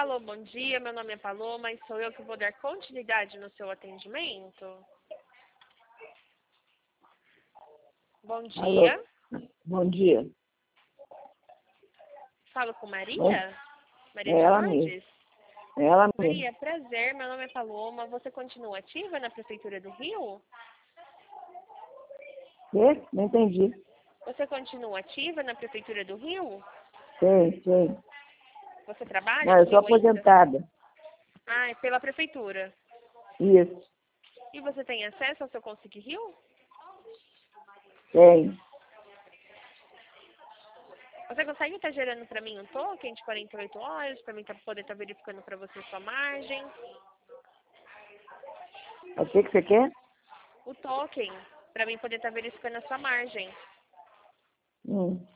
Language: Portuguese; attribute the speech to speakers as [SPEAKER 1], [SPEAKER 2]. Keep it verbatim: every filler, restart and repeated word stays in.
[SPEAKER 1] Alô, bom dia, meu nome é Paloma e sou eu que vou dar continuidade no seu atendimento. Bom dia.
[SPEAKER 2] Alô. Bom dia.
[SPEAKER 1] Falo com Maria?
[SPEAKER 2] Bom,
[SPEAKER 1] Maria
[SPEAKER 2] é
[SPEAKER 1] de
[SPEAKER 2] ela
[SPEAKER 1] Lourdes?
[SPEAKER 2] mesmo. É ela mesmo.
[SPEAKER 1] Maria, prazer, meu nome é Paloma. Você continua ativa na Prefeitura do Rio?
[SPEAKER 2] Quê? Não entendi.
[SPEAKER 1] Você continua ativa na Prefeitura do Rio?
[SPEAKER 2] Sei, sei.
[SPEAKER 1] Você trabalha
[SPEAKER 2] Não,
[SPEAKER 1] no
[SPEAKER 2] eu sou
[SPEAKER 1] Rio ainda?
[SPEAKER 2] aposentada.
[SPEAKER 1] Ah, é pela Prefeitura.
[SPEAKER 2] Isso.
[SPEAKER 1] E você tem acesso ao seu Consic Rio?
[SPEAKER 2] Tem.
[SPEAKER 1] Você consegue estar gerando para mim um token de quarenta e oito horas, para mim tá, poder estar verificando para você sua margem?
[SPEAKER 2] O que que você quer?
[SPEAKER 1] O token, para mim poder estar verificando a sua margem.
[SPEAKER 2] Hum.